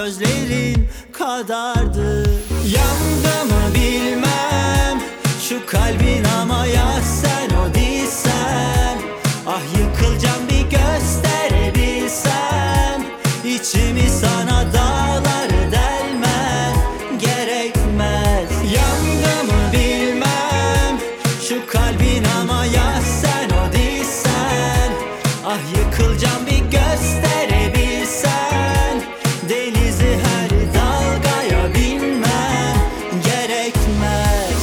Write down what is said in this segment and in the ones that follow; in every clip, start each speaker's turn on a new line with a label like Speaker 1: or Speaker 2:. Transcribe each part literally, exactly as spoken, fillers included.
Speaker 1: sözlerin kadardı. Yandı mı bilmem şu kalbin ama ya sen o değilsen. Ah yıkılacağım bir gösterebilsem. İçimi sana dağları delmem gerekmez. Yandı mı bilmem şu kalbin ama ya sen o değilsen. Ah yıkılacağım bir gösterebilsen. Denizi her dalgaya binmem gerekmez.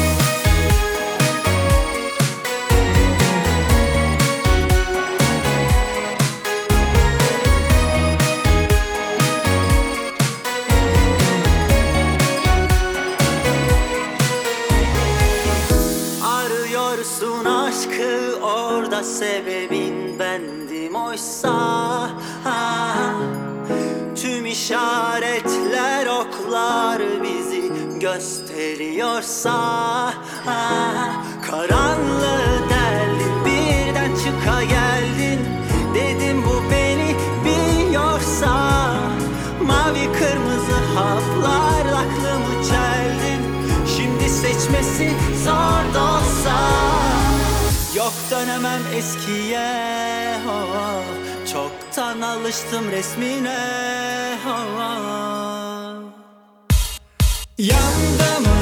Speaker 1: Arıyorsun aşkı, orada sebebin bendim oysa. Ha, tüm işaretler, oklar bizi gösteriyorsa. Ha, karanlığı deldin, birden çıka geldin. Dedim bu beni biliyorsa. Mavi kırmızı haplarla aklımı çeldin. Şimdi seçmesi zor da olsa. Yok dönemem eskiye, oh, çoktan alıştım resmine, oh. Yandı mı